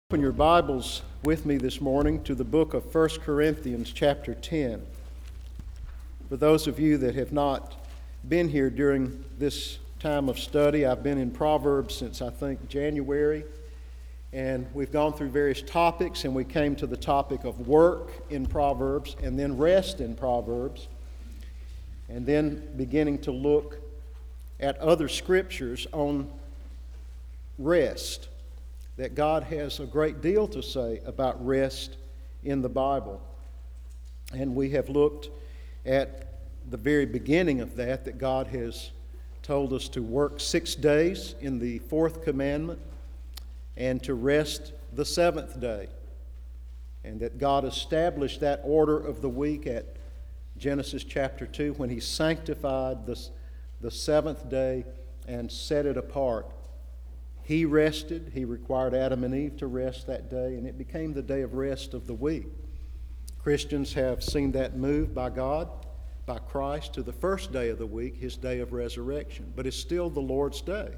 Open your Bibles with me this morning to the book of 1 Corinthians chapter 10. For those of you that have not been here during this time of study, I've been in Proverbs since I think January, and we've gone through various topics, and we came to the topic of work in Proverbs and then rest in Proverbs, and then beginning to look at other scriptures on rest. That God has a great deal to say about rest in the Bible. And we have looked at the very beginning of that God has told us to work 6 days in the fourth commandment and to rest the seventh day. And that God established that order of the week at Genesis chapter 2 when He sanctified the seventh day and set it apart. He rested. He required Adam and Eve to rest that day, and it became the day of rest of the week. Christians have seen that move by God, by Christ, to the first day of the week, His day of resurrection. But it's still the Lord's day.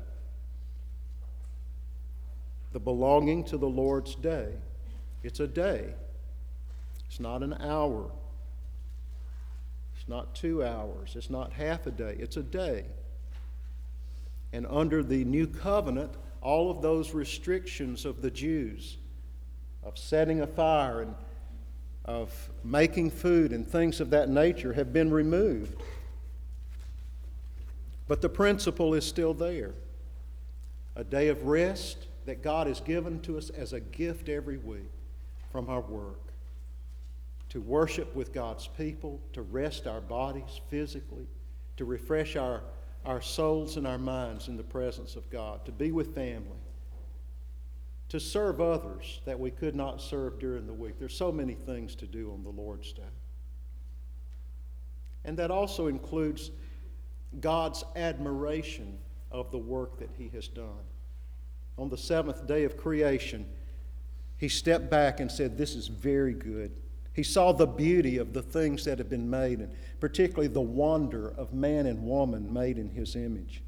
The belonging to the Lord's day. It's a day. It's not an hour. It's not 2 hours. It's not half a day. It's a day. And under the new covenant, all of those restrictions of the Jews, of setting a fire and of making food and things of that nature, have been removed. But the principle is still there. A day of rest that God has given to us as a gift every week from our work. To worship with God's people, to rest our bodies physically, to refresh our souls and our minds in the presence of God, to be with family, to serve others that we could not serve during the week. There's so many things to do on the Lord's Day. And that also includes God's admiration of the work that He has done. On the seventh day of creation, He stepped back and said, "This is very good." He saw the beauty of the things that have been made, and particularly the wonder of man and woman made in His image.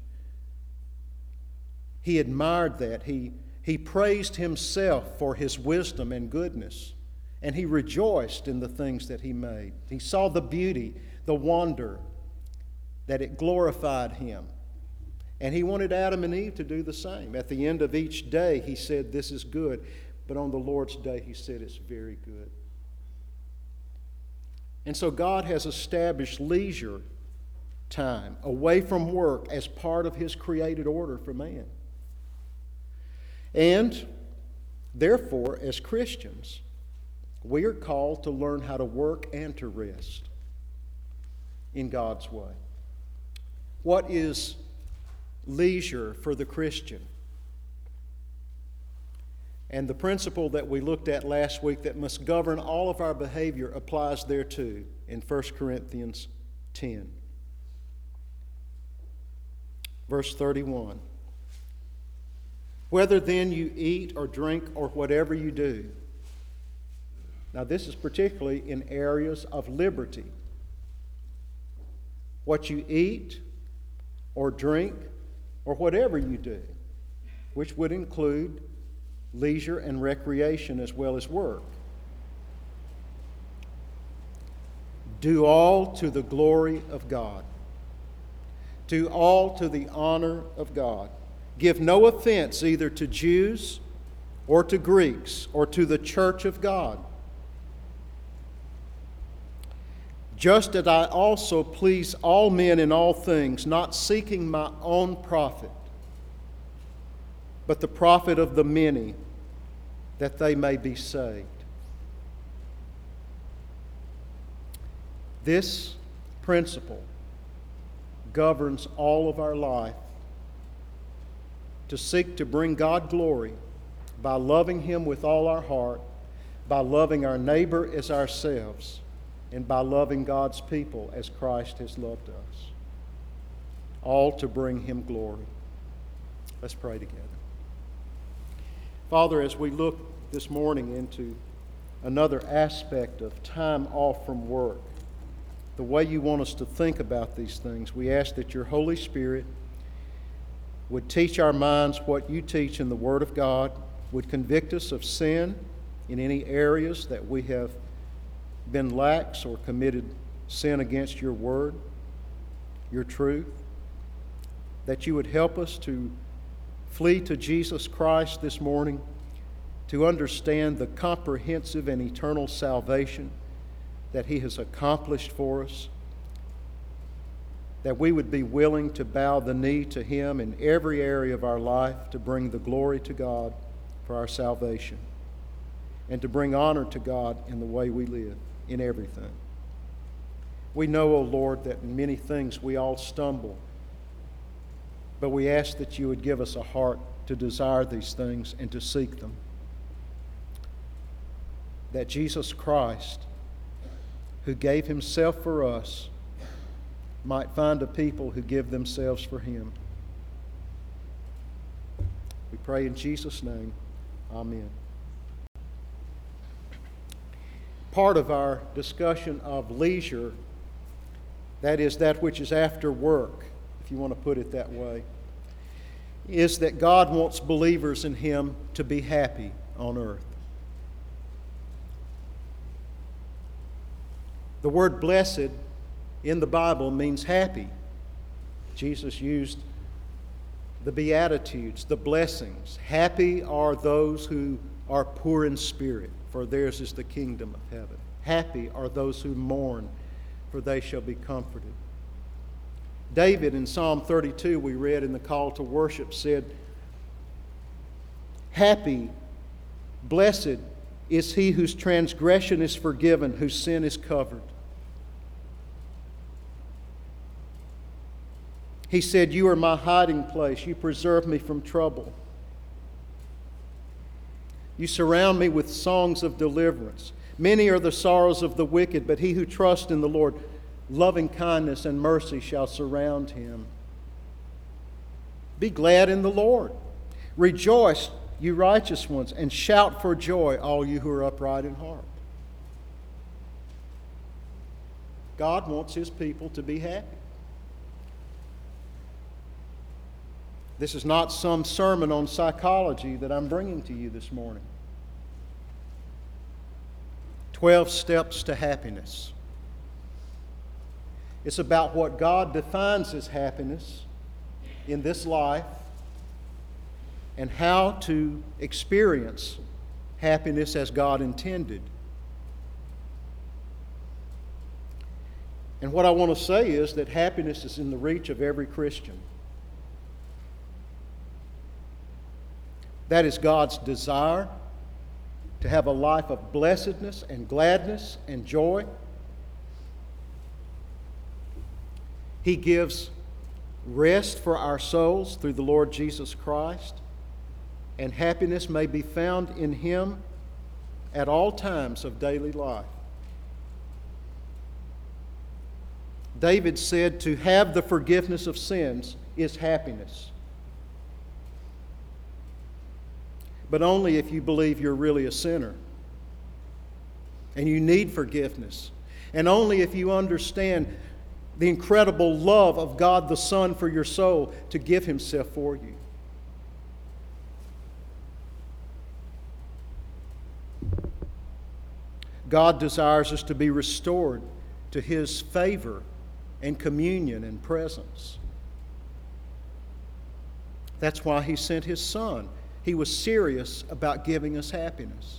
He admired that. He praised Himself for His wisdom and goodness, and He rejoiced in the things that He made. He saw the beauty, the wonder, that it glorified Him. And He wanted Adam and Eve to do the same. At the end of each day, He said, "This is good." But on the Lord's day, He said, "It's very good." And so God has established leisure time away from work as part of His created order for man. And therefore, as Christians, we are called to learn how to work and to rest in God's way. What is leisure for the Christian? And the principle that we looked at last week that must govern all of our behavior applies there too in 1 Corinthians 10. Verse 31. "Whether then you eat or drink or whatever you do." Now this is particularly in areas of liberty. What you eat or drink or whatever you do, which would include leisure and recreation as well as work. Do all to the glory of God. Do all to the honor of God. Give no offense either to Jews or to Greeks or to the church of God. Just as I also please all men in all things, not seeking my own profit, but the profit of the many, that they may be saved. This principle governs all of our life, to seek to bring God glory by loving Him with all our heart, by loving our neighbor as ourselves, and by loving God's people as Christ has loved us. All to bring Him glory. Let's pray together. Father, as we look this morning into another aspect of time off from work, the way You want us to think about these things, we ask that Your Holy Spirit would teach our minds what You teach in the Word of God, would convict us of sin in any areas that we have been lax or committed sin against your word, your truth. That you would help us to flee to Jesus Christ this morning, to understand the comprehensive and eternal salvation that He has accomplished for us, that we would be willing to bow the knee to Him in every area of our life to bring the glory to God for our salvation, and to bring honor to God in the way we live, in everything. We know, O Lord, that in many things we all stumble, but we ask that you would give us a heart to desire these things and to seek them. That Jesus Christ, who gave Himself for us, might find a people who give themselves for Him. We pray in Jesus' name. Amen. Part of our discussion of leisure, that is that which is after work, if you want to put it that way, is that God wants believers in Him to be happy on earth. The word blessed in the Bible means happy. Jesus used the Beatitudes, the blessings. Happy are those who are poor in spirit, for theirs is the kingdom of heaven. Happy are those who mourn, for they shall be comforted. David in Psalm 32, we read in the call to worship, said, happy, blessed is he whose transgression is forgiven, whose sin is covered. He said, you are my hiding place. You preserve me from trouble. You surround me with songs of deliverance. Many are the sorrows of the wicked, but he who trusts in the Lord, loving kindness and mercy shall surround him. Be glad in the Lord. Rejoice, you righteous ones, and shout for joy, all you who are upright in heart. God wants His people to be happy. This is not some sermon on psychology that I'm bringing to you this morning. 12 steps to happiness. It's about what God defines as happiness in this life and how to experience happiness as God intended. And what I want to say is that happiness is in the reach of every Christian. That is God's desire to have a life of blessedness and gladness and joy. He gives rest for our souls through the Lord Jesus Christ, and happiness may be found in Him at all times of daily life. David said to have the forgiveness of sins is happiness. But only if you believe you're really a sinner and you need forgiveness. And only if you understand the incredible love of God the Son for your soul to give Himself for you. God desires us to be restored to His favor and communion and presence. That's why He sent His Son. He was serious about giving us happiness.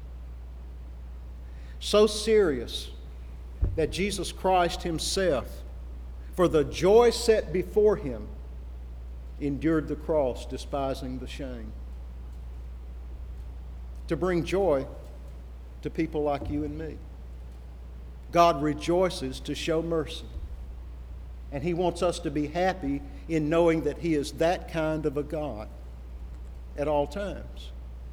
So serious that Jesus Christ Himself, for the joy set before Him, endured the cross, despising the shame. To bring joy to people like you and me. God rejoices to show mercy. And He wants us to be happy in knowing that He is that kind of a God at all times.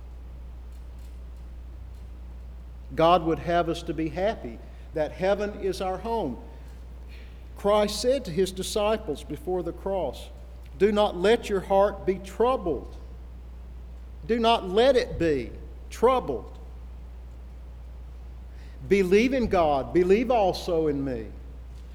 God would have us to be happy that heaven is our home. Christ said to His disciples before the cross, do not let your heart be troubled. Do not let it be troubled. Believe in God. Believe also in me.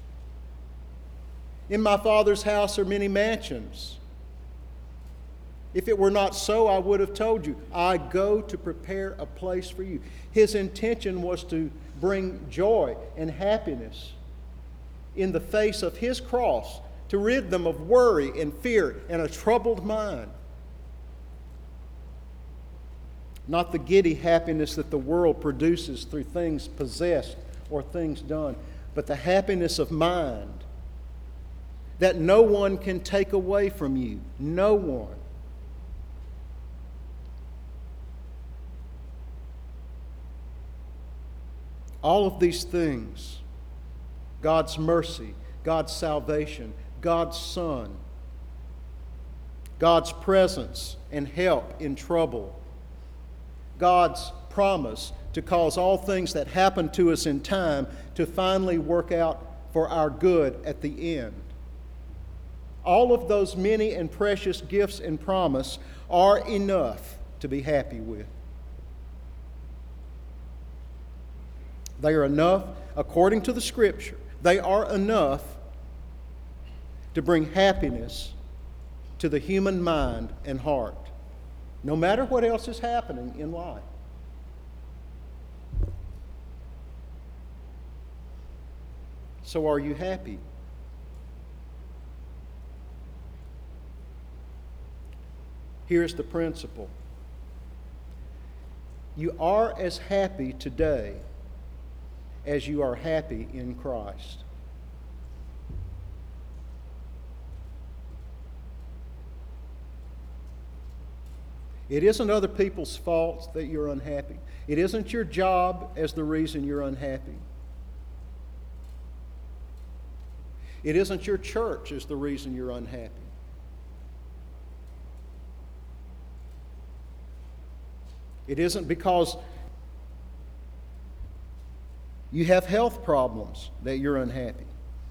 In my Father's house are many mansions. If it were not so, I would have told you, I go to prepare a place for you. His intention was to bring joy and happiness in the face of His cross, to rid them of worry and fear and a troubled mind. Not the giddy happiness that the world produces through things possessed or things done, but the happiness of mind that no one can take away from you. No one. All of these things, God's mercy, God's salvation, God's Son, God's presence and help in trouble, God's promise to cause all things that happen to us in time to finally work out for our good at the end. All of those many and precious gifts and promise are enough to be happy with. They are enough, according to the Scripture, they are enough to bring happiness to the human mind and heart, no matter what else is happening in life. So are you happy? Here's the principle. You are as happy today as you are happy in Christ. It isn't other people's faults that you're unhappy. It isn't your job as the reason you're unhappy. It isn't your church as the reason you're unhappy. It isn't because you have health problems that you're unhappy.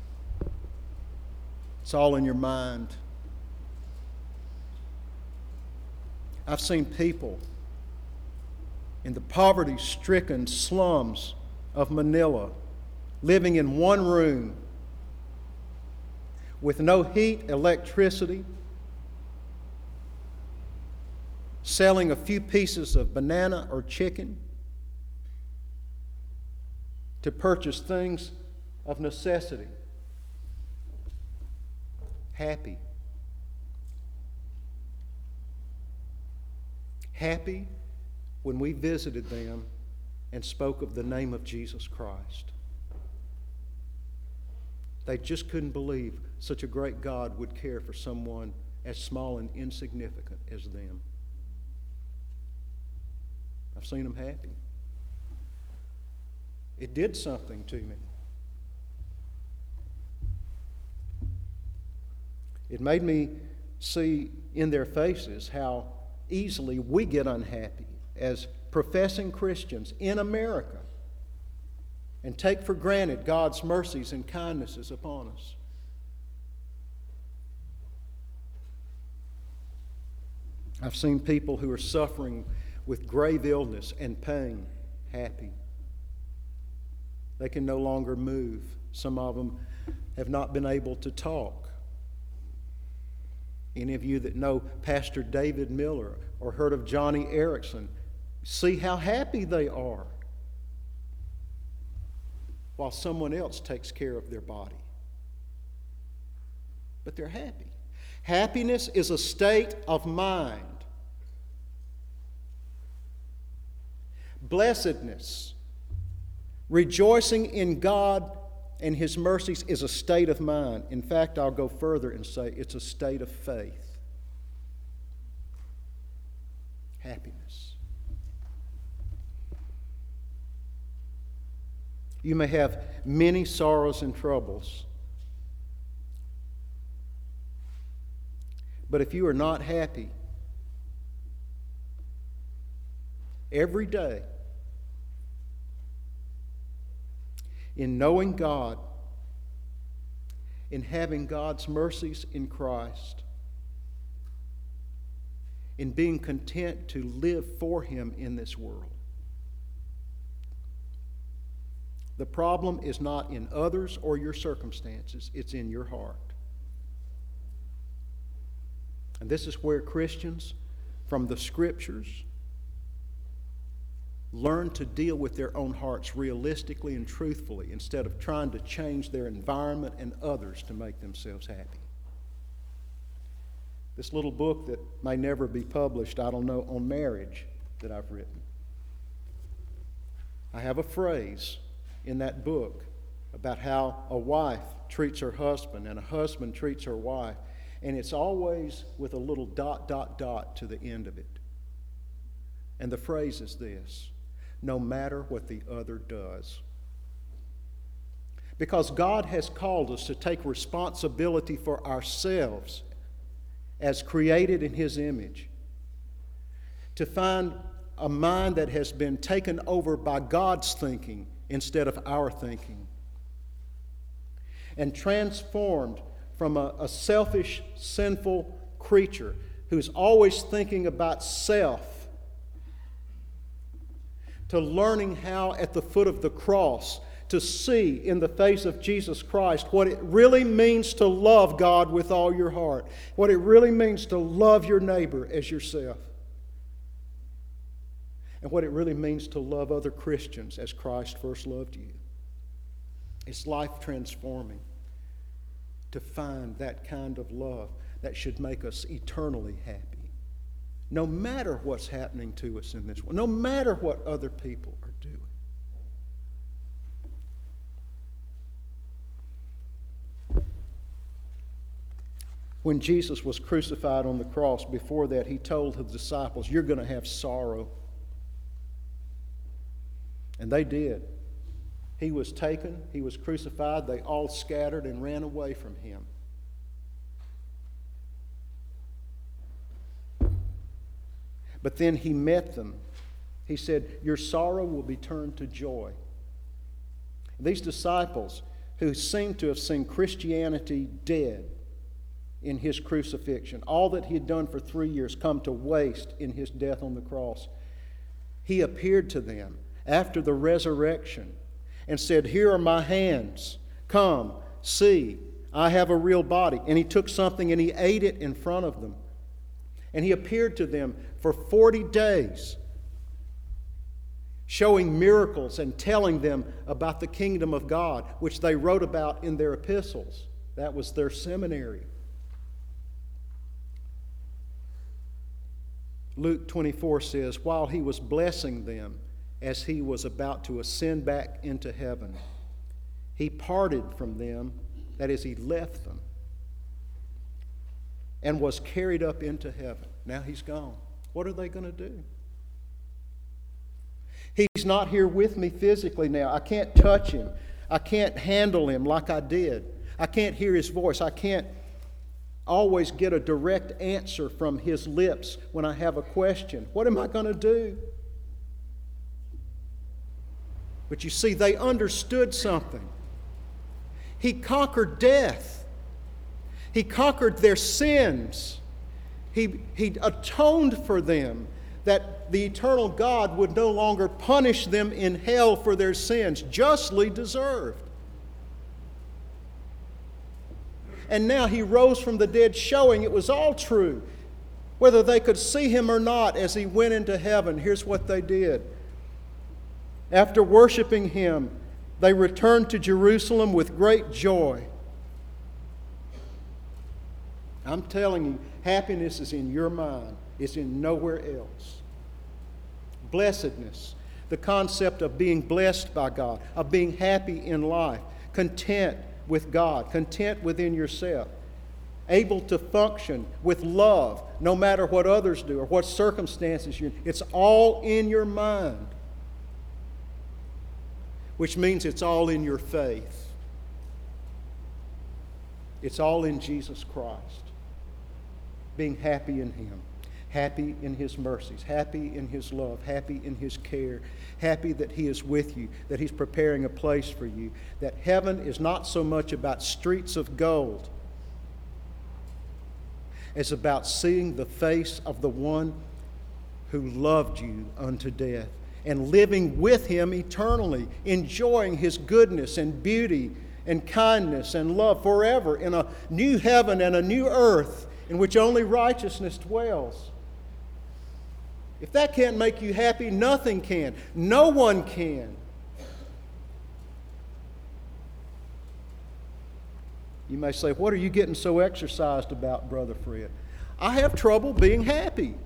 It's all in your mind. I've seen people in the poverty-stricken slums of Manila living in one room with no heat, electricity, selling a few pieces of banana or chicken to purchase things of necessity. Happy. Happy when we visited them and spoke of the name of Jesus Christ. They just couldn't believe such a great God would care for someone as small and insignificant as them. I've seen them happy. It did something to me. It made me see in their faces how easily we get unhappy as professing Christians in America and take for granted God's mercies and kindnesses upon us. I've seen people who are suffering with grave illness and pain happy. They can no longer move. Some of them have not been able to talk. Any of you that know Pastor David Miller or heard of Johnny Erickson, see how happy they are while someone else takes care of their body. But they're happy. Happiness is a state of mind. Blessedness, rejoicing in God and His mercies, is a state of mind. In fact, I'll go further and say it's a state of faith. Happiness. You may have many sorrows and troubles, but if you are not happy every day in knowing God, in having God's mercies in Christ, in being content to live for Him in this world. The problem is not in others or your circumstances, it's in your heart. And this is where Christians from the Scriptures learn to deal with their own hearts realistically and truthfully instead of trying to change their environment and others to make themselves happy. This little book that may never be published, I don't know, on marriage that I've written. I have a phrase in that book about how a wife treats her husband and a husband treats her wife, and it's always with a little ... to the end of it. And the phrase is this: no matter what the other does. Because God has called us to take responsibility for ourselves as created in His image, to find a mind that has been taken over by God's thinking instead of our thinking, and transformed from a selfish, sinful creature who's always thinking about self to learning how at the foot of the cross to see in the face of Jesus Christ what it really means to love God with all your heart, what it really means to love your neighbor as yourself, and what it really means to love other Christians as Christ first loved you. It's life transforming to find that kind of love that should make us eternally happy, no matter what's happening to us in this world, no matter what other people are doing. When Jesus was crucified on the cross, before that, He told His disciples, "You're going to have sorrow." And they did. He was taken, He was crucified, they all scattered and ran away from Him. But then He met them. He said, "Your sorrow will be turned to joy." These disciples, who seemed to have seen Christianity dead in His crucifixion, all that He had done for 3 years come to waste in His death on the cross, He appeared to them after the resurrection and said, "Here are my hands. Come, see, I have a real body." And He took something and He ate it in front of them. And He appeared to them for 40 days, showing miracles and telling them about the kingdom of God, which they wrote about in their epistles. That was their seminary. Luke 24 says, while He was blessing them as He was about to ascend back into heaven, He parted from them, that is, He left them, and was carried up into heaven. Now He's gone. What are they going to do? He's not here with me physically now. I can't touch Him. I can't handle Him like I did. I can't hear His voice. I can't always get a direct answer from His lips when I have a question. What am I going to do? But you see, they understood something. He conquered death. He conquered their sins. He atoned for them, that the eternal God would no longer punish them in hell for their sins, justly deserved. And now He rose from the dead, showing it was all true. Whether they could see Him or not as He went into heaven, here's what they did. After worshiping Him, they returned to Jerusalem with great joy. I'm telling you, happiness is in your mind. It's in nowhere else. Blessedness, the concept of being blessed by God, of being happy in life, content with God, content within yourself, able to function with love no matter what others do or what circumstances you're in. It's all in your mind, which means it's all in your faith. It's all in Jesus Christ. Being happy in Him, happy in His mercies, happy in His love, happy in His care, happy that He is with you, that He's preparing a place for you, that heaven is not so much about streets of gold as about seeing the face of the one who loved you unto death and living with Him eternally, enjoying His goodness and beauty and kindness and love forever in a new heaven and a new earth in which only righteousness dwells. If that can't make you happy, nothing can. No one can. You may say, what are you getting so exercised about, Brother Fred? I have trouble being happy.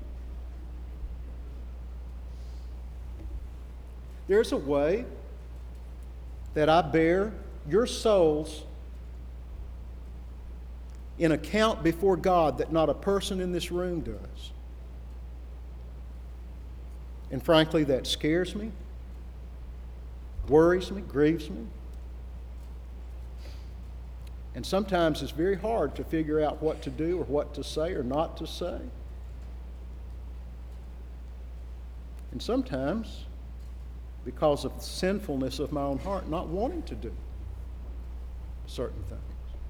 There's a way that I bear your souls in account before God that not a person in this room does. And frankly, that scares me, worries me, grieves me. And sometimes it's very hard to figure out what to do or what to say or not to say. And sometimes, because of the sinfulness of my own heart, not wanting to do certain things.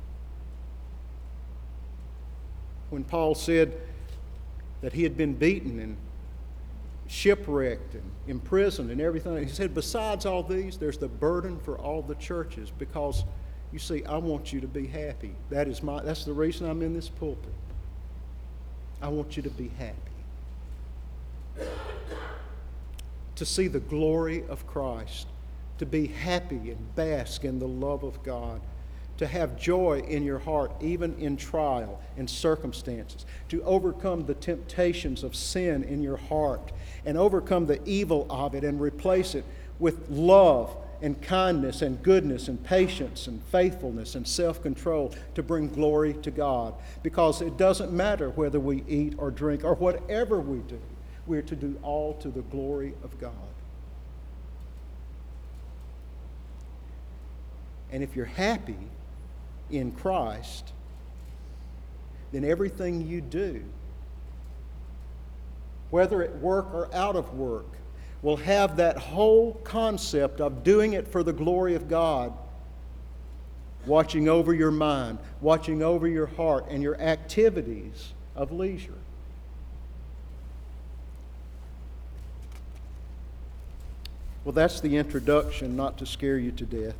When Paul said that he had been beaten and shipwrecked and imprisoned and everything, he said, besides all these, there's the burden for all the churches, because you see, I want you to be happy. That's the reason I'm in this pulpit. I want you to be happy. To see the glory of Christ. To be happy and bask in the love of God. To have joy in your heart, even in trial and circumstances. To overcome the temptations of sin in your heart and overcome the evil of it and replace it with love and kindness and goodness and patience and faithfulness and self-control to bring glory to God. Because it doesn't matter whether we eat or drink or whatever we do. We're to do all to the glory of God. And if you're happy in Christ, then everything you do, whether at work or out of work, will have that whole concept of doing it for the glory of God, watching over your mind, watching over your heart, and your activities of leisure. Well, that's the introduction, not to scare you to death.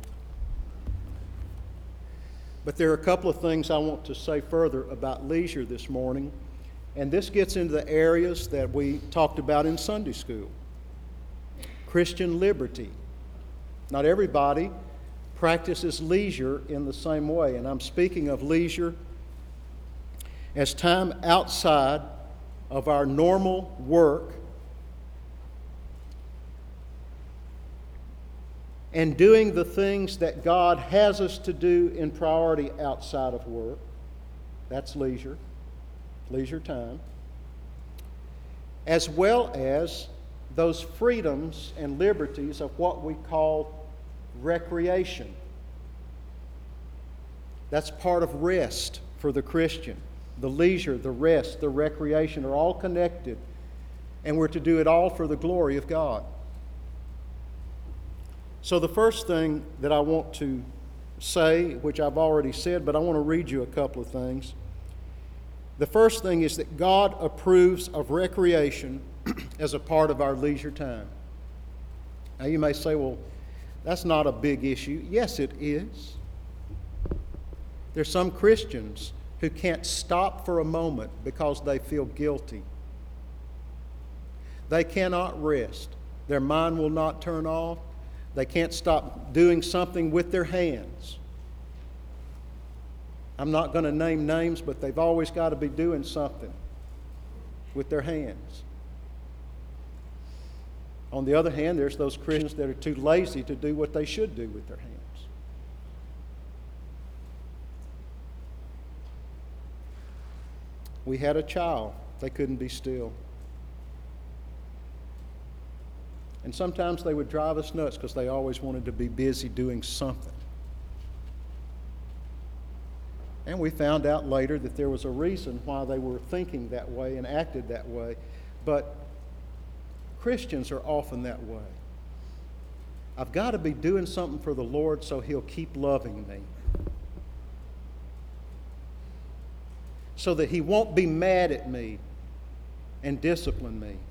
But there are a couple of things I want to say further about leisure this morning, and this gets into the areas that we talked about in Sunday school. Christian liberty. Not everybody practices leisure in the same way, and I'm speaking of leisure as time outside of our normal work and doing the things that God has us to do in priority outside of work. That's leisure time. As well as those freedoms and liberties of what we call recreation. That's part of rest for the Christian. The leisure, the rest, the recreation are all connected, and we're to do it all for the glory of God. So the first thing that I want to say, which I've already said, but I want to read you a couple of things. The first thing is that God approves of recreation as a part of our leisure time. Now you may say, well, that's not a big issue. Yes, it is. There's some Christians who can't stop for a moment because they feel guilty. They cannot rest. Their mind will not turn off. They can't stop doing something with their hands. I'm not going to name names, but they've always got to be doing something with their hands. On the other hand, there's those Christians that are too lazy to do what they should do with their hands. We had a child. They couldn't be still. And sometimes they would drive us nuts because they always wanted to be busy doing something. And we found out later that there was a reason why they were thinking that way and acted that way. But Christians are often that way. I've got to be doing something for the Lord so He'll keep loving me. So that He won't be mad at me and discipline me.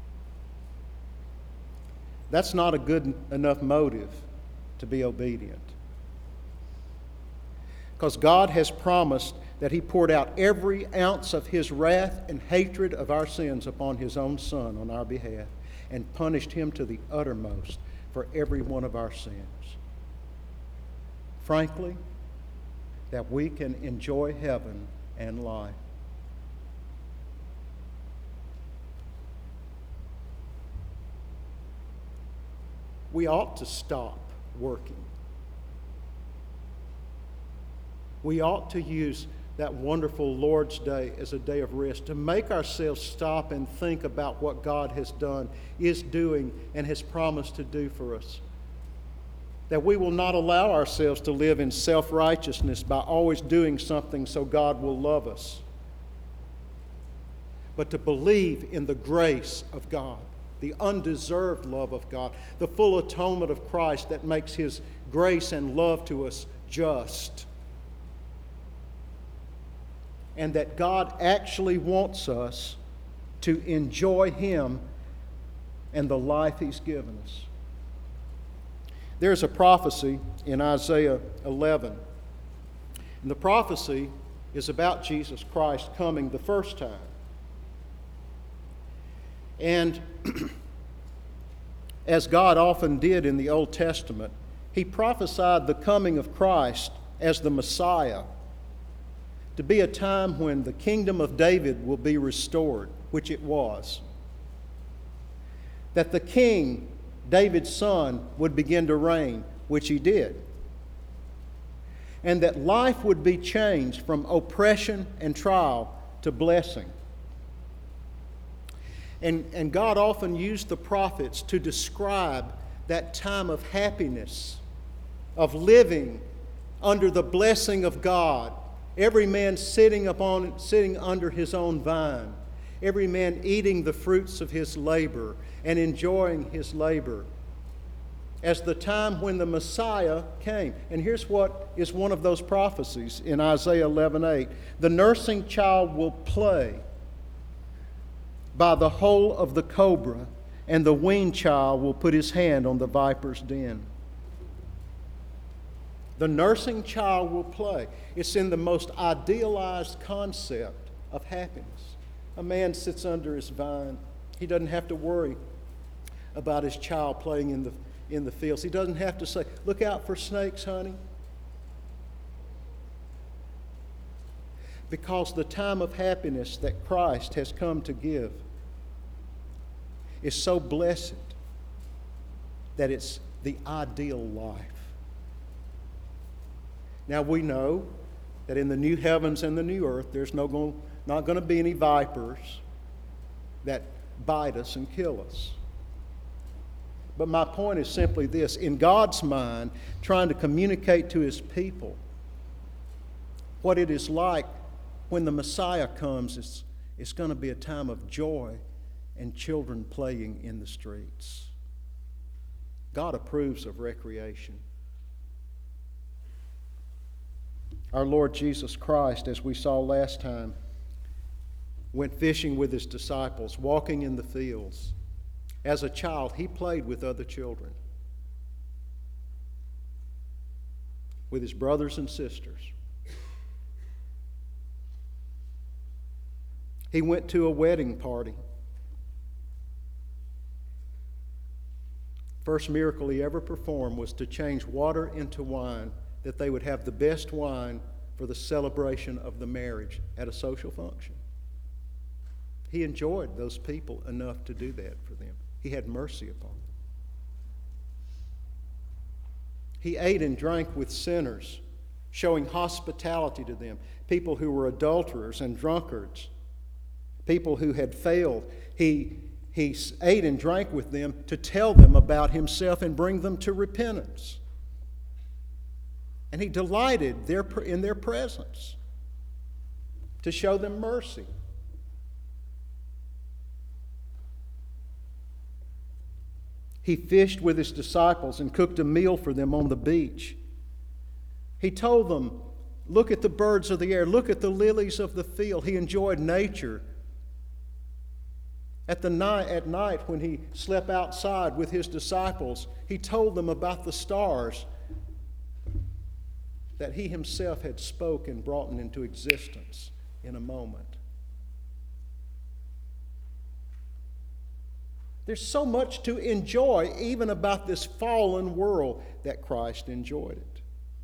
That's not a good enough motive to be obedient. Because God has promised that he poured out every ounce of his wrath and hatred of our sins upon his own Son on our behalf and punished him to the uttermost for every one of our sins. Frankly, that we can enjoy heaven and life. We ought to stop working. We ought to use that wonderful Lord's Day as a day of rest to make ourselves stop and think about what God has done, is doing, and has promised to do for us. That we will not allow ourselves to live in self-righteousness by always doing something so God will love us, but to believe in the grace of God, the undeserved love of God, the full atonement of Christ that makes His grace and love to us just. And that God actually wants us to enjoy Him and the life He's given us. There's a prophecy in Isaiah 11. And the prophecy is about Jesus Christ coming the first time. And as God often did in the Old Testament, He prophesied the coming of Christ as the Messiah to be a time when the kingdom of David will be restored, which it was. That the king, David's son, would begin to reign, which he did. And that life would be changed from oppression and trial to blessing. And God often used the prophets to describe that time of happiness, of living under the blessing of God. Every man sitting under his own vine. Every man eating the fruits of his labor and enjoying his labor. As the time when the Messiah came. And here's what is one of those prophecies in Isaiah 11:8. The nursing child will play by the hole of the cobra, and the weaned child will put his hand on the viper's den. The nursing child will play. It's in the most idealized concept of happiness. A man sits under his vine. He doesn't have to worry about his child playing in the fields. He doesn't have to say, "Look out for snakes, honey." Because the time of happiness that Christ has come to give is so blessed that it's the ideal life. Now we know that in the new heavens and the new earth, there's not going to be any vipers that bite us and kill us. But my point is simply this. In God's mind, trying to communicate to His people what it is like when the Messiah comes, it's going to be a time of joy and children playing in the streets. God approves of recreation. Our Lord Jesus Christ, as we saw last time, went fishing with His disciples, walking in the fields. As a child, He played with other children, with His brothers and sisters. He went to a wedding party. First miracle He ever performed was to change water into wine, that they would have the best wine for the celebration of the marriage at a social function. He enjoyed those people enough to do that for them. He had mercy upon them. He ate and drank with sinners, showing hospitality to them, people who were adulterers and drunkards, people who had failed. He ate and drank with them to tell them about Himself and bring them to repentance. And He delighted in their presence to show them mercy. He fished with His disciples and cooked a meal for them on the beach. He told them, "Look at the birds of the air, look at the lilies of the field." He enjoyed nature. At night when He slept outside with His disciples, He told them about the stars. that he himself had spoken and brought into existence in a moment. There's so much to enjoy even about this fallen world that Christ enjoyed it.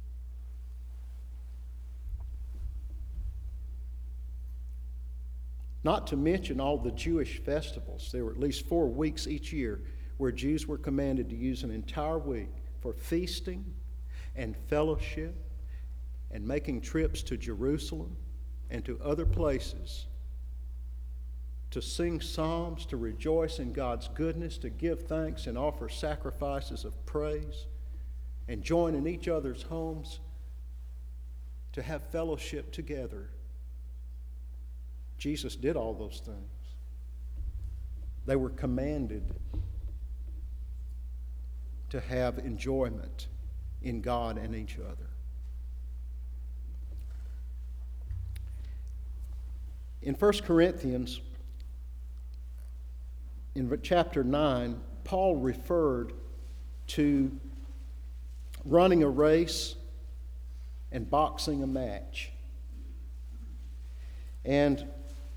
Not to mention all the Jewish festivals. There were at least 4 weeks each year where Jews were commanded to use an entire week for feasting and fellowship and making trips to Jerusalem and to other places to sing psalms, to rejoice in God's goodness, to give thanks and offer sacrifices of praise, and join in each other's homes to have fellowship together. Jesus did all those things. They were commanded to have enjoyment in God and each other. In 1 Corinthians, in chapter 9, Paul referred to running a race and boxing a match. And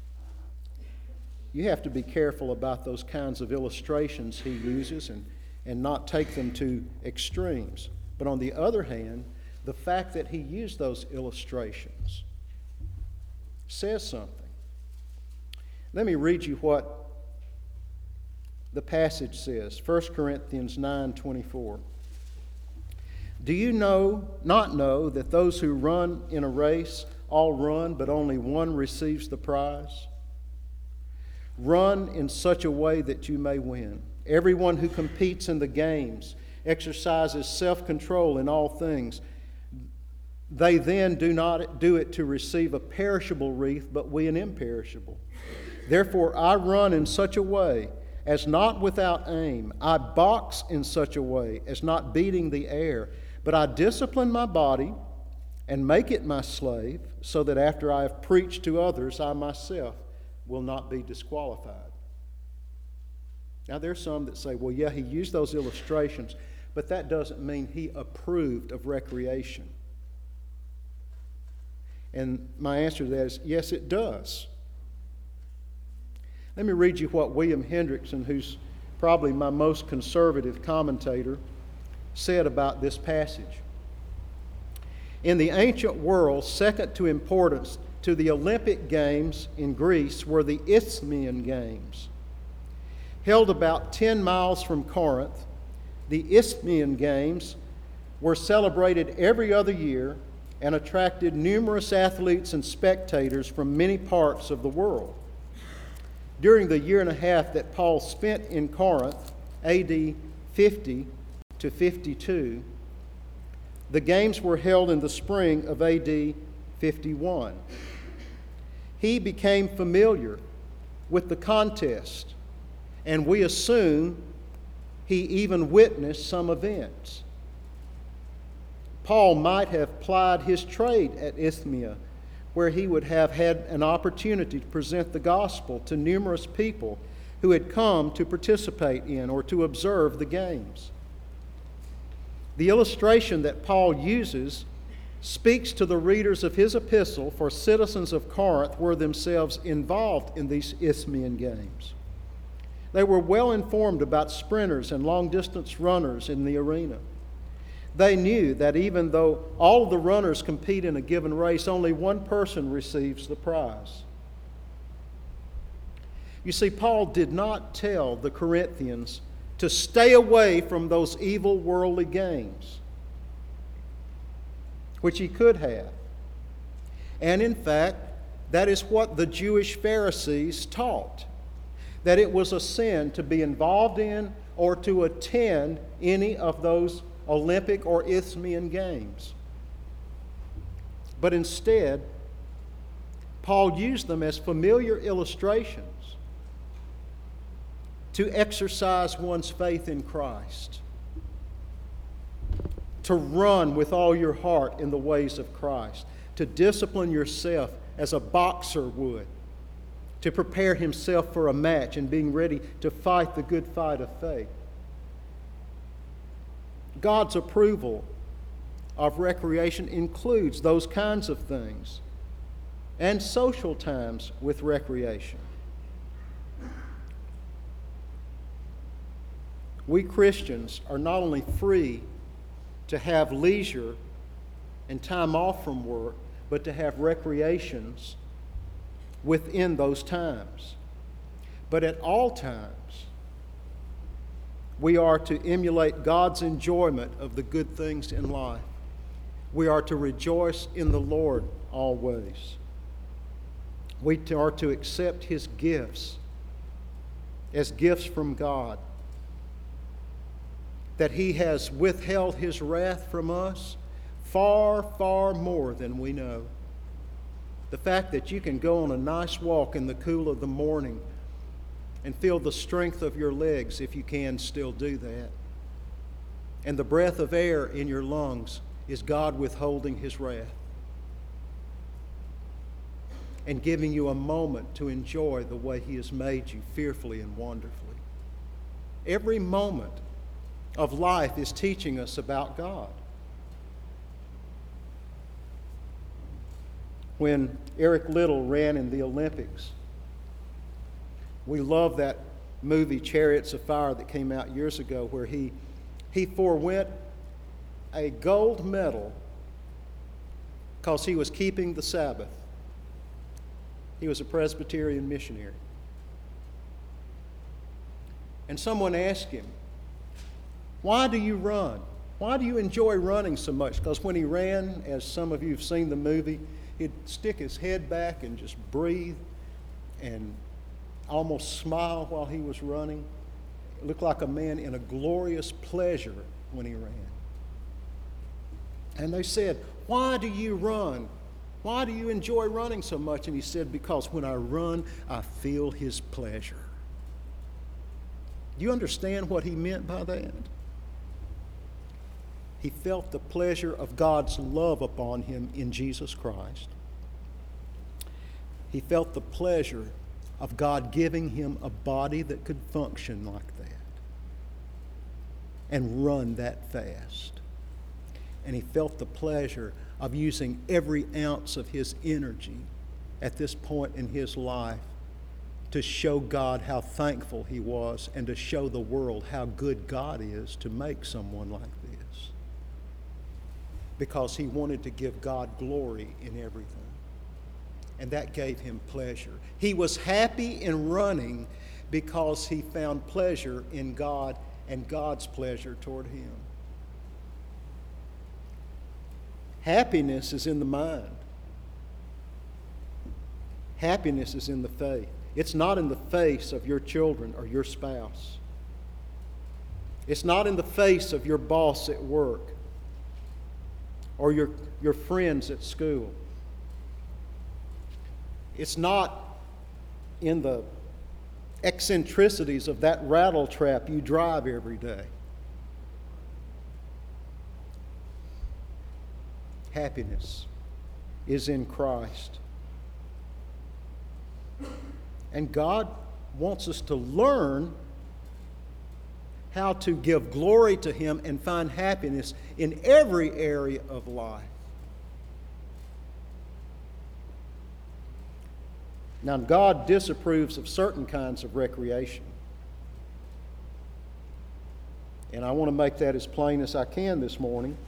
you have to be careful about those kinds of illustrations he uses and not take them to extremes. But on the other hand, the fact that he used those illustrations says something. Not me read you what the passage says, 1 Corinthians 9:24. Do you not know that those who run in a race all run, but only one receives the prize? Run in such a way that you may win. Everyone who competes in the games exercises self-control in all things. They then do not do it to receive a perishable wreath, but we an imperishable. Therefore I run in such a way as not without aim. I box in such a way as not beating the air, but I discipline my body and make it my slave, so that after I have preached to others, I myself will not be disqualified. Now there's some that say, well, yeah, he used those illustrations, but that doesn't mean he approved of recreation. And my answer to that is, yes, it does. Let me read you what William Hendrickson, who's probably my most conservative commentator, said about this passage. In the ancient world, second to importance to the Olympic Games in Greece were the Isthmian Games. Held about 10 miles from Corinth, the Isthmian Games were celebrated every other year and attracted numerous athletes and spectators from many parts of the world. During the year and a half that Paul spent in Corinth, AD 50 to 52, the games were held in the spring of AD 51. He became familiar with the contest, and we assume he even witnessed some events. Paul might have plied his trade at Isthmia, where he would have had an opportunity to present the gospel to numerous people who had come to participate in or to observe the games. The illustration that Paul uses speaks to the readers of his epistle, for citizens of Corinth were themselves involved in these Isthmian games. They were well informed about sprinters and long-distance runners in the arena. They knew that even though all of the runners compete in a given race, only one person receives the prize. You see, Paul did not tell the Corinthians to stay away from those evil worldly games, which he could have. And in fact, that is what the Jewish Pharisees taught, that it was a sin to be involved in or to attend any of those Olympic or Isthmian games. But instead, Paul used them as familiar illustrations to exercise one's faith in Christ, to run with all your heart in the ways of Christ, to discipline yourself as a boxer would, to prepare himself for a match and being ready to fight the good fight of faith. God's approval of recreation includes those kinds of things, and social times with recreation. We Christians are not only free to have leisure and time off from work, but to have recreations within those times. But at all times, we are to emulate God's enjoyment of the good things in life. We are to rejoice in the Lord always. We are to accept His gifts as gifts from God, that He has withheld His wrath from us far, far more than we know. The fact that you can go on a nice walk in the cool of the morning and feel the strength of your legs, if you can still do that, and the breath of air in your lungs is God withholding His wrath and giving you a moment to enjoy the way He has made you fearfully and wonderfully. Every moment of life is teaching us about God. When Eric Liddell ran in the Olympics, we love that movie Chariots of Fire that came out years ago, where he forewent a gold medal because he was keeping the Sabbath. He was a Presbyterian missionary. And someone asked him, "Why do you run? Why do you enjoy running so much?" Because when he ran, as some of you have seen the movie, he'd stick his head back and just breathe and almost smile while he was running. It looked like a man in a glorious pleasure when he ran. And they said, "Why do you run? Why do you enjoy running so much?" And he said, "Because when I run, I feel His pleasure." Do you understand what he meant by that? He felt the pleasure of God's love upon him in Jesus Christ. He felt the pleasure of God giving him a body that could function like that and run that fast. And he felt the pleasure of using every ounce of his energy at this point in his life to show God how thankful he was and to show the world how good God is to make someone like this. Because he wanted to give God glory in everything. And that gave him pleasure. He was happy in running because he found pleasure in God and God's pleasure toward him. Happiness is in the mind. Happiness is in the faith. It's not in the face of your children or your spouse. It's not in the face of your boss at work or your friends at school. It's not in the eccentricities of that rattle trap you drive every day. Happiness is in Christ. And God wants us to learn how to give glory to Him and find happiness in every area of life. Now, God disapproves of certain kinds of recreation. And I want to make that as plain as I can this morning.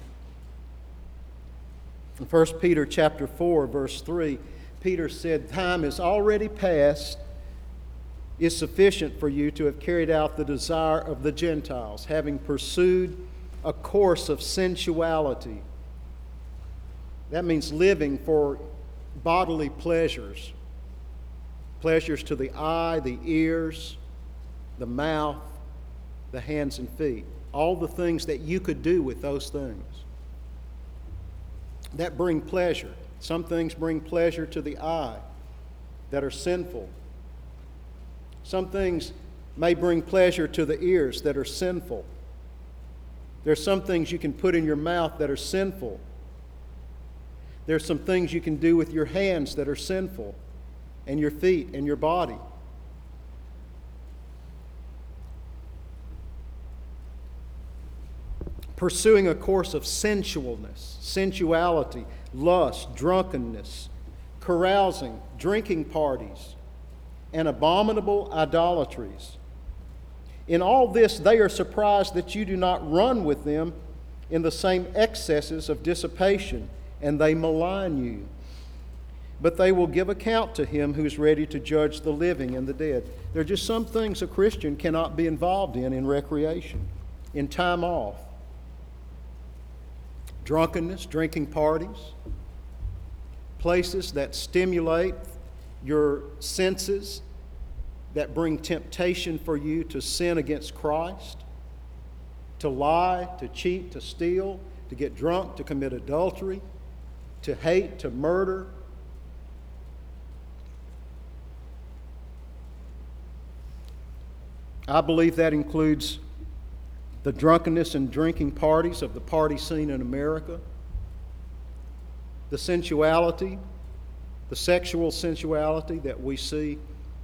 In 1 Peter chapter 4, verse 3, Peter said, "Time is already past is sufficient for you to have carried out the desire of the Gentiles, having pursued a course of sensuality." That means living for bodily pleasures. Pleasures to the eye, the ears, the mouth, the hands and feet. All the things that you could do with those things. That bring pleasure. Some things bring pleasure to the eye that are sinful. Some things may bring pleasure to the ears that are sinful. There's some things you can put in your mouth that are sinful. There's some things you can do with your hands that are sinful, and your feet and your body. pursuing a course of sensualness, sensuality, lust, drunkenness, carousing, drinking parties, and abominable idolatries. In all this, they are surprised that you do not run with them in the same excesses of dissipation, and they malign you. But they will give account to him who is ready to judge the living and the dead. There are just some things a Christian cannot be involved in recreation, in time off. Drunkenness, drinking parties, places that stimulate your senses, that bring temptation for you to sin against Christ, to lie, to cheat, to steal, to get drunk, to commit adultery, to hate, to murder. I believe that includes the drunkenness and drinking parties of the party scene in America, the sensuality, the sexual sensuality that we see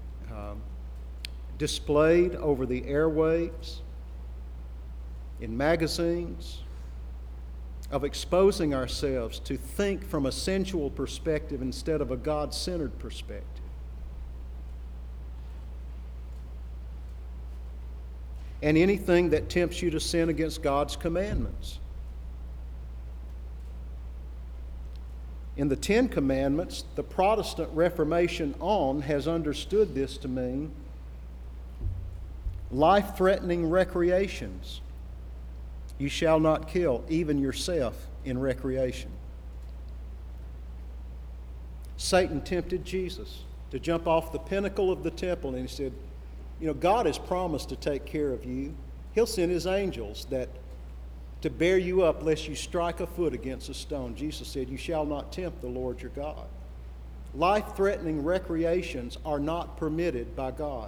displayed over the airwaves, in magazines, of exposing ourselves to think from a sensual perspective instead of a God-centered perspective. And anything that tempts you to sin against God's commandments. In the Ten Commandments, the Protestant Reformation on has understood this to mean life-threatening recreations. You shall not kill, even yourself, in recreation. Satan tempted Jesus to jump off the pinnacle of the temple, and he said, God has promised to take care of you. He'll send his angels to bear you up lest you strike a foot against a stone. Jesus said, you shall not tempt the Lord your God. Life-threatening recreations are not permitted by God,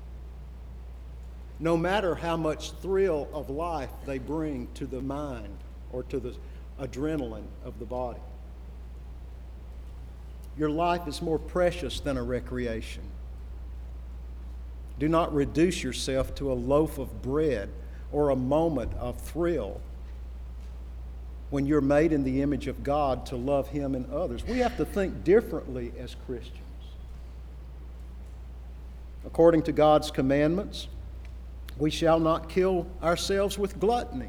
no matter how much thrill of life they bring to the mind or to the adrenaline of the body. Your life is more precious than a recreation. Do not reduce yourself to a loaf of bread or a moment of thrill when you're made in the image of God to love Him and others. We have to think differently as Christians. According to God's commandments, we shall not kill ourselves with gluttony.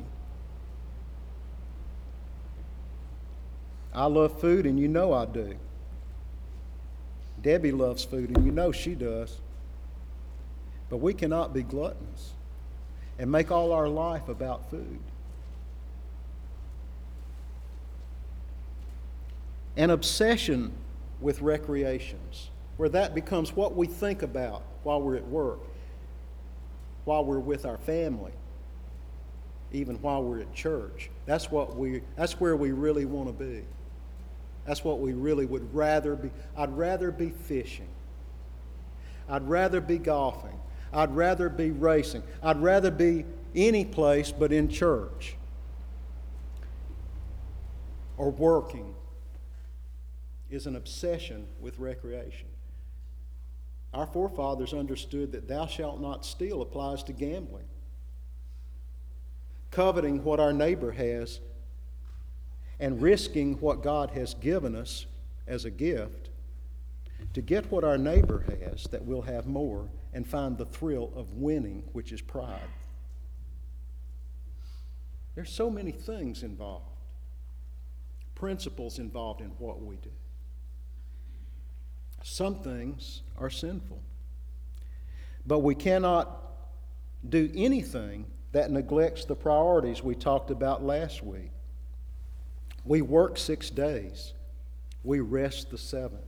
I love food, and you know I do. Debbie loves food, and you know she does. But we cannot be gluttons and make all our life about food. An obsession with recreations, where that becomes what we think about while we're at work, while we're with our family, even while we're at church. That's where we really want to be. That's what we really would rather be. I'd rather be fishing. I'd rather be golfing. I'd rather be racing. I'd rather be any place but in church or working. Is an obsession with recreation. Our forefathers understood that thou shalt not steal applies to gambling. Coveting what our neighbor has and risking what God has given us as a gift to get what our neighbor has, that we'll have more and find the thrill of winning, which is pride. There's so many things involved, principles involved in what we do. Some things are sinful, but we cannot do anything that neglects the priorities we talked about last week. We work 6 days. We rest the 7th.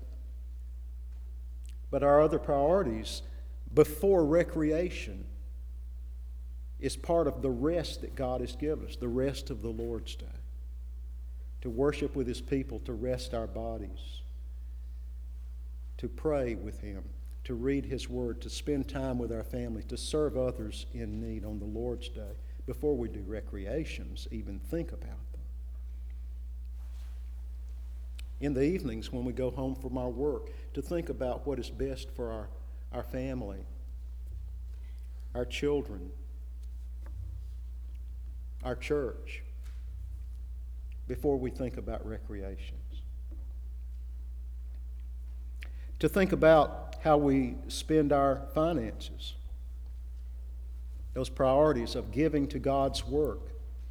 But our other priorities before recreation is part of the rest that God has given us, the rest of the Lord's Day. To worship with His people, to rest our bodies, to pray with Him, to read His Word, to spend time with our family, to serve others in need on the Lord's Day before we do recreations, even think about them. In the evenings when we go home from our work, to think about what is best for our family, our children, our church, before we think about recreations. To think about how we spend our finances, those priorities of giving to God's work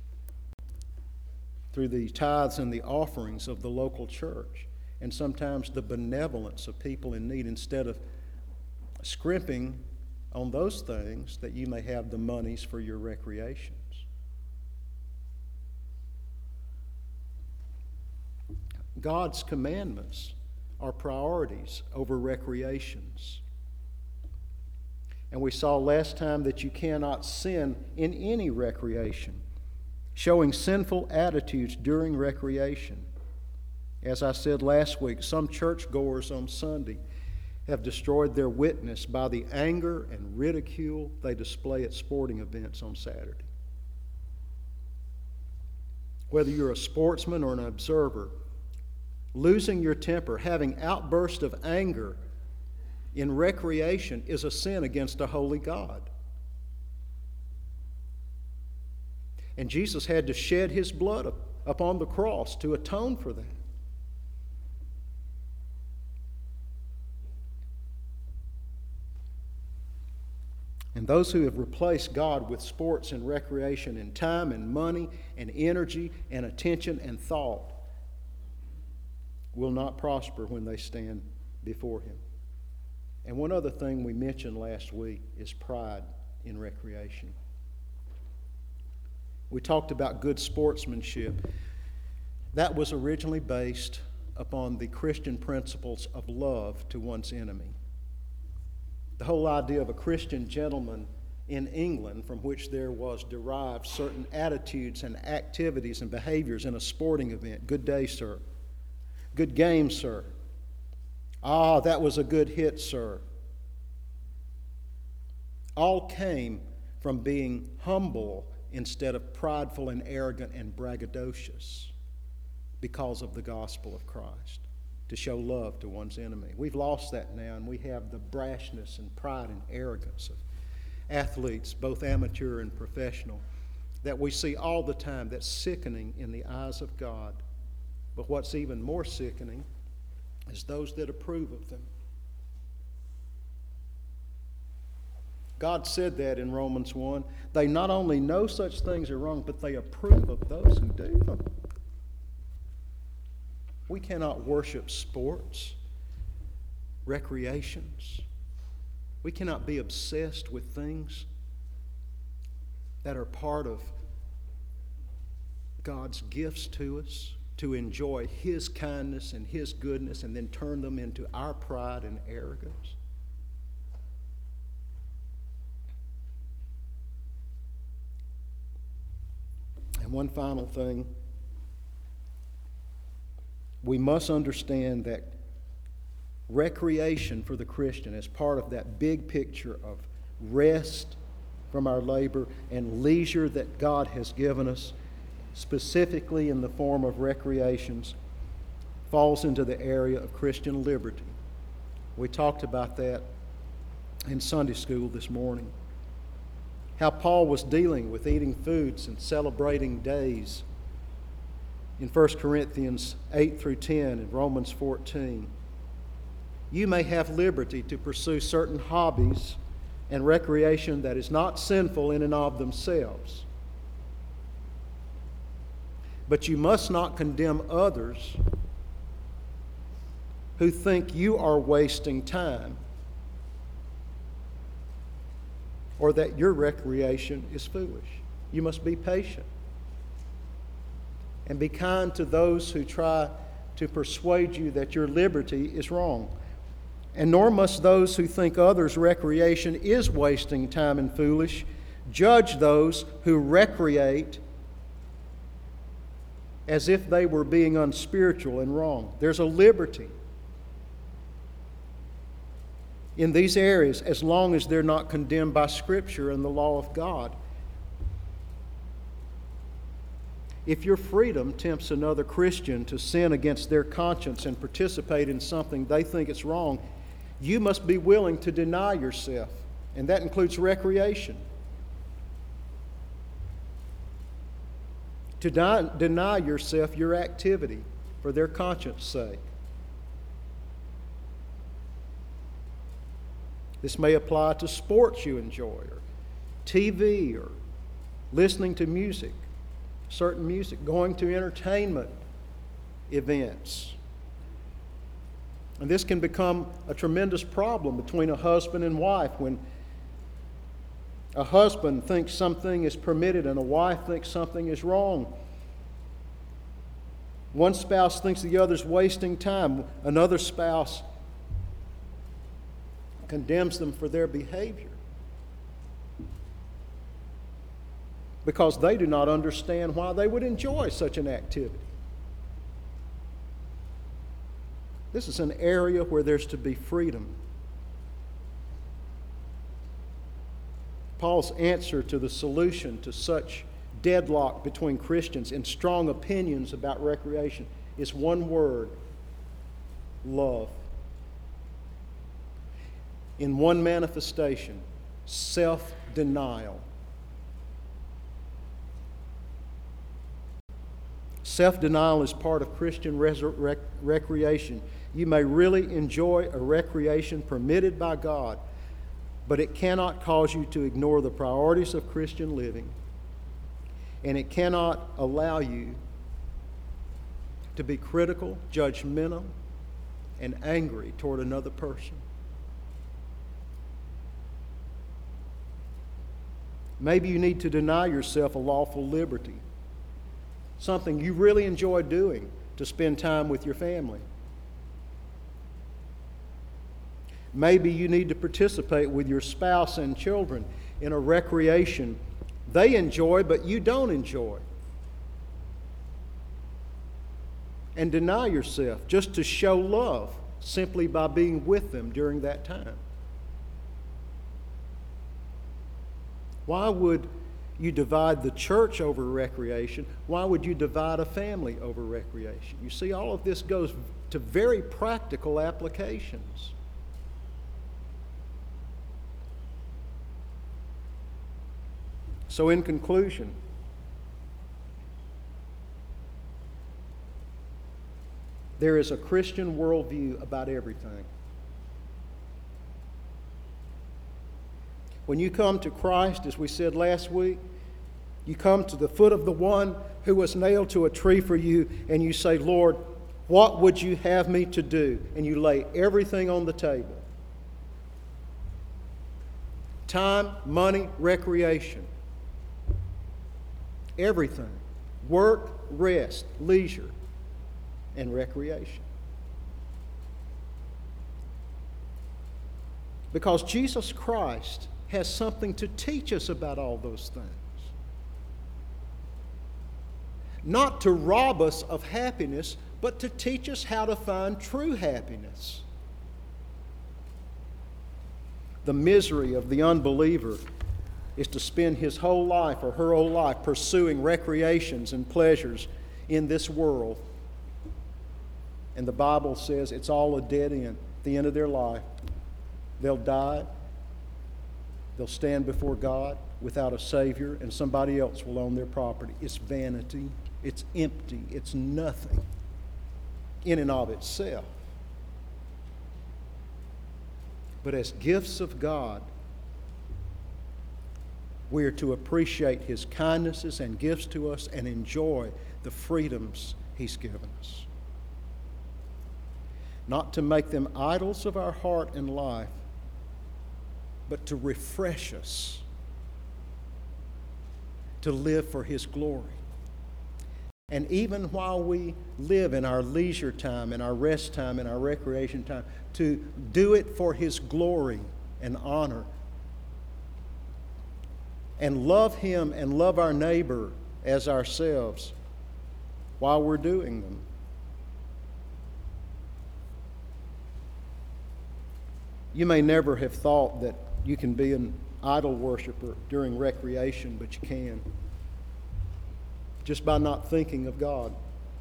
through the tithes and the offerings of the local church, and sometimes the benevolence of people in need, instead of scrimping on those things that you may have the monies for your recreations. God's commandments are priorities over recreations. And we saw last time that you cannot sin in any recreation, showing sinful attitudes during recreation. As I said last week, some churchgoers on Sunday have destroyed their witness by the anger and ridicule they display at sporting events on Saturday. Whether you're a sportsman or an observer, losing your temper, having outbursts of anger in recreation is a sin against a holy God. And Jesus had to shed his blood upon the cross to atone for that. And those who have replaced God with sports and recreation and time and money and energy and attention and thought will not prosper when they stand before him. And one other thing we mentioned last week is pride in recreation. We talked about good sportsmanship. That was originally based upon the Christian principles of love to one's enemy. The whole idea of a Christian gentleman in England, from which there was derived certain attitudes and activities and behaviors in a sporting event. Good day, sir. Good game, sir. Ah, that was a good hit, sir. All came from being humble instead of prideful and arrogant and braggadocious because of the gospel of Christ, to show love to one's enemy. We've lost that now, and we have the brashness and pride and arrogance of athletes, both amateur and professional, that we see all the time. That's sickening in the eyes of God. But what's even more sickening is those that approve of them. God said that in Romans 1. They not only know such things are wrong, but they approve of those who do them. We cannot worship sports, recreations. We cannot be obsessed with things that are part of God's gifts to us, to enjoy his kindness and his goodness and then turn them into our pride and arrogance. And one final thing, we must understand that recreation for the Christian is part of that big picture of rest from our labor and leisure that God has given us, specifically in the form of recreations, falls into the area of Christian liberty. We talked about that in Sunday school this morning. How Paul was dealing with eating foods and celebrating days in 1 Corinthians 8 through 10 and Romans 14. You may have liberty to pursue certain hobbies and recreation that is not sinful in and of themselves. But you must not condemn others who think you are wasting time or that your recreation is foolish. You must be patient and be kind to those who try to persuade you that your liberty is wrong. And nor must those who think others' recreation is wasting time and foolish judge those who recreate as if they were being unspiritual and wrong. There's a liberty in these areas as long as they're not condemned by Scripture and the law of God. If your freedom tempts another Christian to sin against their conscience and participate in something they think is wrong, you must be willing to deny yourself, and that includes recreation. To deny yourself your activity for their conscience sake. This may apply to sports you enjoy, or TV, or listening to music, certain music, going to entertainment events. And this can become a tremendous problem between a husband and wife when a husband thinks something is permitted and a wife thinks something is wrong. One spouse thinks the other's wasting time. Another spouse condemns them for their behavior because they do not understand why they would enjoy such an activity. This is an area where there's to be freedom. Paul's answer to the solution to such deadlock between Christians and strong opinions about recreation is one word: love. In one manifestation, self-denial. Self-denial is part of Christian recreation. You may really enjoy a recreation permitted by God, but it cannot cause you to ignore the priorities of Christian living, and it cannot allow you to be critical, judgmental, and angry toward another person. Maybe you need to deny yourself a lawful liberty, something you really enjoy doing, to spend time with your family. Maybe you need to participate with your spouse and children in a recreation they enjoy but you don't enjoy. And deny yourself just to show love simply by being with them during that time. Why would you divide the church over recreation? Why would you divide a family over recreation? You see, all of this goes to very practical applications. So in conclusion, there is a Christian worldview about everything. When you come to Christ, as we said last week, you come to the foot of the one who was nailed to a tree for you, and you say, Lord, what would you have me to do? And you lay everything on the table. Time, money, recreation. Everything. Work, rest, leisure, and recreation. Because Jesus Christ has something to teach us about all those things. Not to rob us of happiness, but to teach us how to find true happiness. The misery of the unbeliever is to spend his whole life or her whole life pursuing recreations and pleasures in this world. And the Bible says it's all a dead end. At the end of their life, they'll die. They'll stand before God without a Savior, and somebody else will own their property. It's vanity. It's empty. It's nothing in and of itself. But as gifts of God, we are to appreciate His kindnesses and gifts to us and enjoy the freedoms He's given us. Not to make them idols of our heart and life, but to refresh us, to live for His glory. And even while we live in our leisure time, in our rest time, in our recreation time, to do it for His glory and honor. And love Him and love our neighbor as ourselves while we're doing them. You may never have thought that you can be an idol worshiper during recreation, but you can. Just by not thinking of God.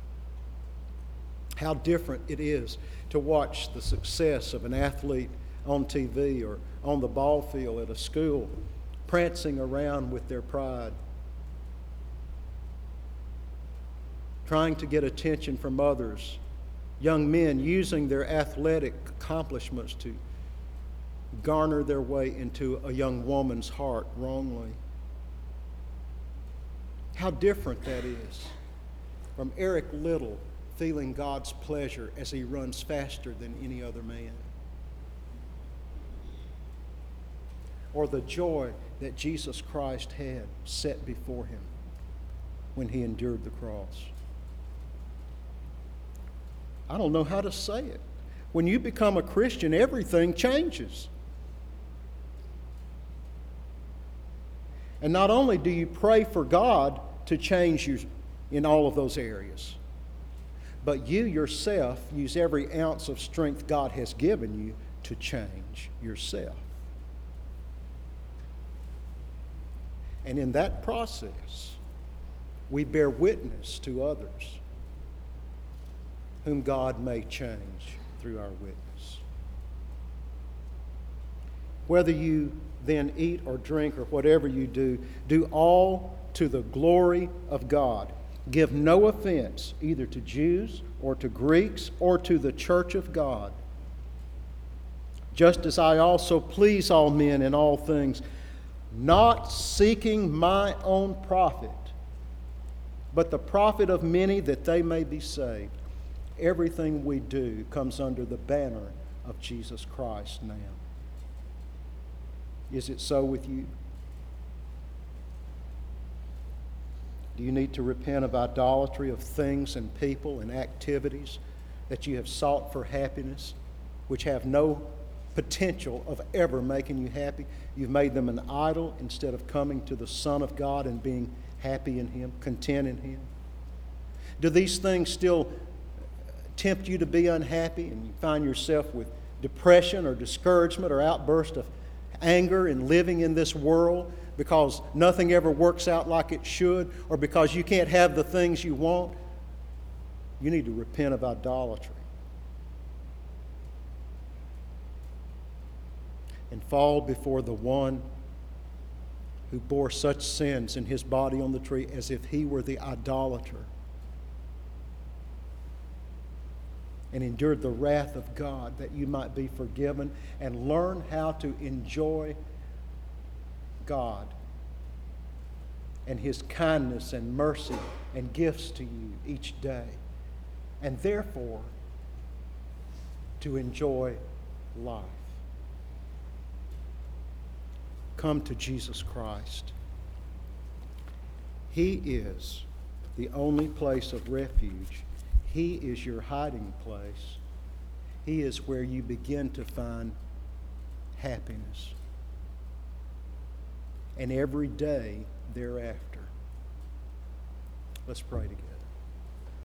How different it is to watch the success of an athlete on TV or on the ball field at a school, prancing around with their pride. trying to get attention from others, young men using their athletic accomplishments to garner their way into a young woman's heart wrongly. How different that is from Eric Little feeling God's pleasure as he runs faster than any other man. Or the joy that Jesus Christ had set before him when he endured the cross. I don't know how to say it. When you become a Christian, everything changes. And not only do you pray for God to change you in all of those areas, but you yourself use every ounce of strength God has given you to change yourself. And in that process, we bear witness to others whom God may change through our witness. Whether you then eat or drink or whatever you do, do all to the glory of God. Give no offense either to Jews or to Greeks or to the church of God, just as I also please all men in all things, not seeking my own profit, but the profit of many that they may be saved. Everything we do comes under the banner of Jesus Christ now. Is it so with you? Do you need to repent of idolatry of things and people and activities that you have sought for happiness, which have no potential of ever making you happy? You've made them an idol instead of coming to the Son of God and being happy in Him, content in Him. Do these things still tempt you to be unhappy and you find yourself with depression or discouragement or outburst of anger in living in this world because nothing ever works out like it should, or because you can't have the things you want? You need to repent of idolatry and fall before the one who bore such sins in His body on the tree as if He were the idolater and endured the wrath of God that you might be forgiven, and learn how to enjoy God and His kindness and mercy and gifts to you each day, and therefore to enjoy life. Come to Jesus Christ. He is the only place of refuge. He is your hiding place. He is where you begin to find happiness. And every day thereafter. Let's pray together.